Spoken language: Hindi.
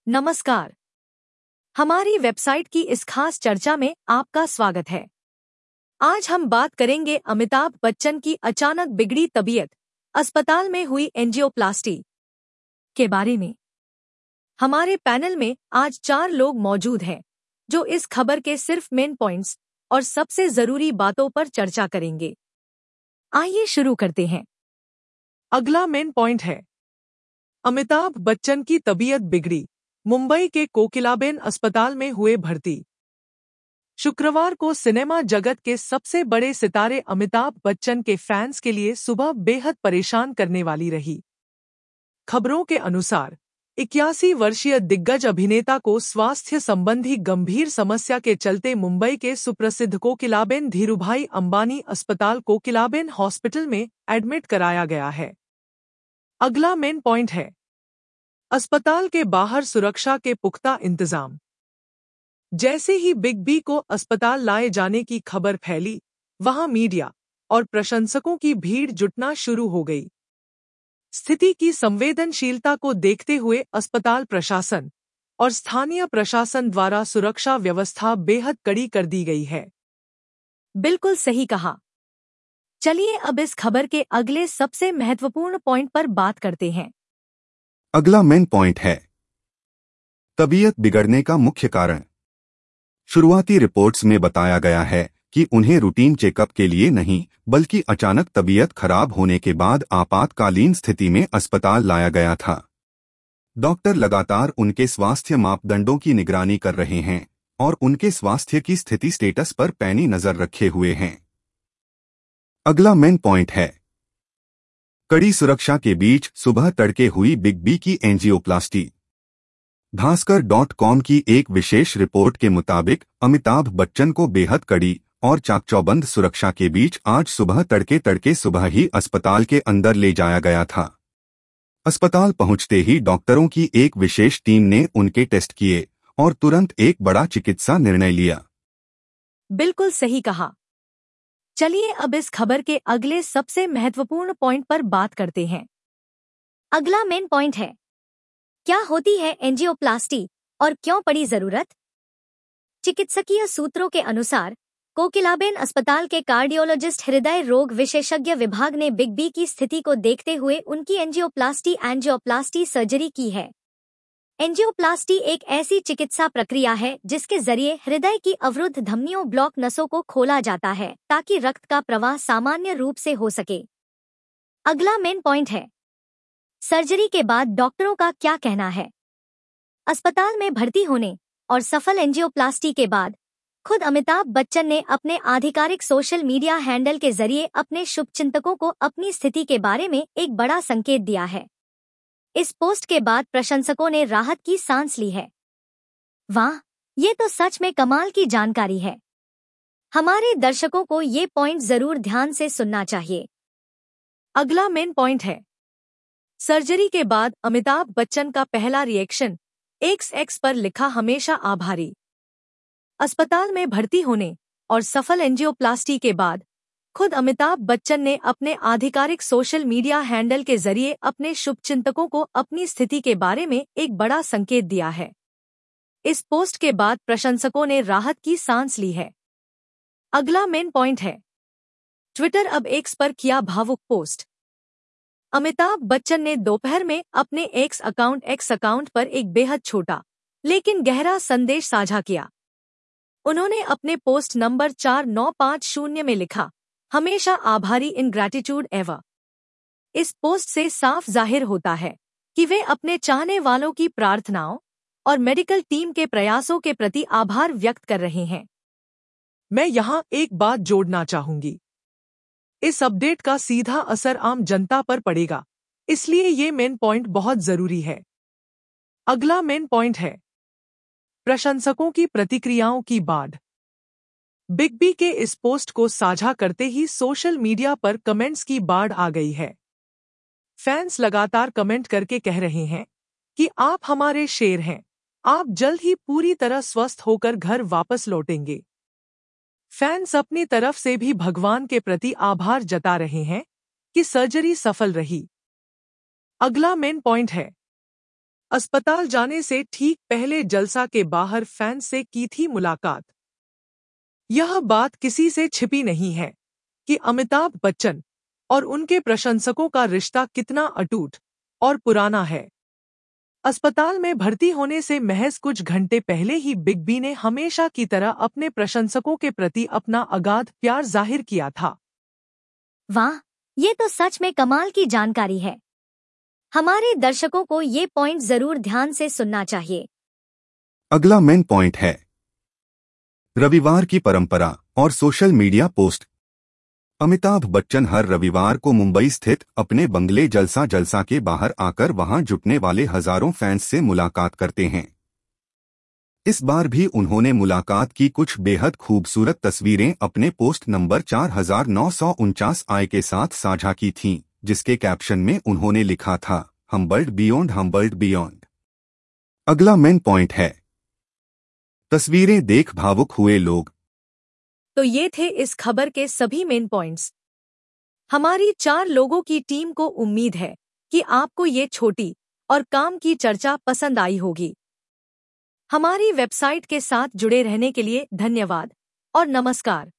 नमस्कार। हमारी वेबसाइट की इस खास चर्चा में आपका स्वागत है। आज हम बात करेंगे अमिताभ बच्चन की अचानक बिगड़ी तबीयत, अस्पताल में हुई एंजियोप्लास्टी के बारे में। हमारे पैनल में आज 4 लोग मौजूद हैं जो इस खबर के सिर्फ मेन पॉइंट्स और सबसे जरूरी बातों पर चर्चा करेंगे। आइए शुरू करते हैं। अगला मेन पॉइंट है, अमिताभ बच्चन की तबीयत बिगड़ी, मुंबई के कोकिलाबेन अस्पताल में हुए भर्ती। शुक्रवार को सिनेमा जगत के सबसे बड़े सितारे अमिताभ बच्चन के फैंस के लिए सुबह बेहद परेशान करने वाली रही। खबरों के अनुसार 81 वर्षीय दिग्गज अभिनेता को स्वास्थ्य संबंधी गंभीर समस्या के चलते मुंबई के सुप्रसिद्ध कोकिलाबेन धीरूभाई अंबानी अस्पताल कोकिलाबेन हॉस्पिटल में एडमिट कराया गया है। अगला मेन पॉइंट है, अस्पताल के बाहर सुरक्षा के पुख्ता इंतजाम। जैसे ही बिग बी को अस्पताल लाए जाने की खबर फैली, वहां मीडिया और प्रशंसकों की भीड़ जुटना शुरू हो गई। स्थिति की संवेदनशीलता को देखते हुए अस्पताल प्रशासन और स्थानीय प्रशासन द्वारा सुरक्षा व्यवस्था बेहद कड़ी कर दी गई है। बिल्कुल सही कहा। चलिए अब इस खबर के अगले सबसे महत्वपूर्ण पॉइंट पर बात करते हैं। अगला मेन पॉइंट है, तबीयत बिगड़ने का मुख्य कारण। शुरुआती रिपोर्ट्स में बताया गया है कि उन्हें रूटीन चेकअप के लिए नहीं बल्कि अचानक तबीयत खराब होने के बाद आपातकालीन स्थिति में अस्पताल लाया गया था। डॉक्टर लगातार उनके स्वास्थ्य मापदंडों की निगरानी कर रहे हैं और उनके स्वास्थ्य की स्थिति स्टेटस पर पैनी नजर रखे हुए हैं। अगला मेन पॉइंट है, कड़ी सुरक्षा के बीच सुबह तड़के हुई बिग बी की एंजियोप्लास्टी। भास्कर.com की एक विशेष रिपोर्ट के मुताबिक अमिताभ बच्चन को बेहद कड़ी और चाकचौबंद सुरक्षा के बीच आज सुबह तड़के सुबह ही अस्पताल के अंदर ले जाया गया था। अस्पताल पहुंचते ही डॉक्टरों की एक विशेष टीम ने उनके टेस्ट किए और तुरंत एक बड़ा चिकित्सा निर्णय लिया। बिल्कुल सही कहा। चलिए अब इस खबर के अगले सबसे महत्वपूर्ण पॉइंट पर बात करते हैं। अगला मेन पॉइंट है, क्या होती है एंजियोप्लास्टी और क्यों पड़ी जरूरत? चिकित्सकीय सूत्रों के अनुसार कोकिलाबेन अस्पताल के कार्डियोलॉजिस्ट हृदय रोग विशेषज्ञ विभाग ने बिग बी की स्थिति को देखते हुए उनकी एंजियोप्लास्टी सर्जरी की है। एंजियोप्लास्टी एक ऐसी चिकित्सा प्रक्रिया है जिसके जरिए हृदय की अवरुद्ध धमनियों ब्लॉक नसों को खोला जाता है ताकि रक्त का प्रवाह सामान्य रूप से हो सके। अगला मेन पॉइंट है, सर्जरी के बाद डॉक्टरों का क्या कहना है? अस्पताल में भर्ती होने और सफल एंजियोप्लास्टी के बाद खुद अमिताभ बच्चन ने अपने आधिकारिक सोशल मीडिया हैंडल के जरिए अपने शुभचिंतकों को अपनी स्थिति के बारे में एक बड़ा संकेत दिया है। इस पोस्ट के बाद प्रशंसकों ने राहत की सांस ली है। वाह, ये तो सच में कमाल की जानकारी है। हमारे दर्शकों को ये पॉइंट जरूर ध्यान से सुनना चाहिए। अगला मेन पॉइंट है, सर्जरी के बाद अमिताभ बच्चन का पहला रिएक्शन एक्स पर लिखा हमेशा आभारी। अस्पताल में भर्ती होने और सफल एंजियोप्लास्टी के बाद खुद अमिताभ बच्चन ने अपने आधिकारिक सोशल मीडिया हैंडल के जरिए अपने शुभचिंतकों को अपनी स्थिति के बारे में एक बड़ा संकेत दिया है। इस पोस्ट के बाद प्रशंसकों ने राहत की सांस ली है। अगला मेन पॉइंट है, ट्विटर अब एक्स पर किया भावुक पोस्ट। अमिताभ बच्चन ने दोपहर में अपने एक्स अकाउंट पर एक बेहद छोटा लेकिन गहरा संदेश साझा किया। उन्होंने अपने पोस्ट नंबर 4950 में लिखा, हमेशा आभारी इन ग्रैटिट्यूड एवर। इस पोस्ट से साफ जाहिर होता है कि वे अपने चाहने वालों की प्रार्थनाओं और मेडिकल टीम के प्रयासों के प्रति आभार व्यक्त कर रहे हैं। मैं यहाँ एक बात जोड़ना चाहूंगी। इस अपडेट का सीधा असर आम जनता पर पड़ेगा, इसलिए ये मेन पॉइंट बहुत जरूरी है। अगला मेन पॉइंट है, प्रशंसकों की प्रतिक्रियाओं की बाढ़। बिग बी के इस पोस्ट को साझा करते ही सोशल मीडिया पर कमेंट्स की बाढ़ आ गई है। फैंस लगातार कमेंट करके कह रहे हैं कि आप हमारे शेर हैं, आप जल्द ही पूरी तरह स्वस्थ होकर घर वापस लौटेंगे। फैंस अपनी तरफ से भी भगवान के प्रति आभार जता रहे हैं कि सर्जरी सफल रही। अगला मेन पॉइंट है, अस्पताल जाने से ठीक पहले जलसा के बाहर फैंस से की थी मुलाकात। यह बात किसी से छिपी नहीं है कि अमिताभ बच्चन और उनके प्रशंसकों का रिश्ता कितना अटूट और पुराना है। अस्पताल में भर्ती होने से महज कुछ घंटे पहले ही बिग बी ने हमेशा की तरह अपने प्रशंसकों के प्रति अपना अगाध प्यार जाहिर किया था। वाह, ये तो सच में कमाल की जानकारी है। हमारे दर्शकों को ये पॉइंट जरूर ध्यान से सुनना चाहिए। अगला मेन पॉइंट है रविवार की परंपरा और social media post. Amitabh Bachchan हर रविवार को मुंबई स्थित अपने बंगले जलसा के बाहर आकर वहां जुटने वाले हजारों फैंस से मुलाकात करते हैं। इस बार भी उन्होंने मुलाकात की कुछ बेहद खूबसूरत तस्वीरें अपने पोस्ट नंबर 4949 आई के साथ साझा की थीं, जिसके कैप्शन में उन्होंने लिखा था, हम्बल्ड बियॉन्ड। अगला मेन पॉइंट है तस्वीरें देख भावुक हुए लोग। तो ये थे इस खबर के सभी मेन पॉइंट्स। हमारी 4 लोगों की टीम को उम्मीद है कि आपको ये छोटी और काम की चर्चा पसंद आई होगी। हमारी वेबसाइट के साथ जुड़े रहने के लिए धन्यवाद और नमस्कार।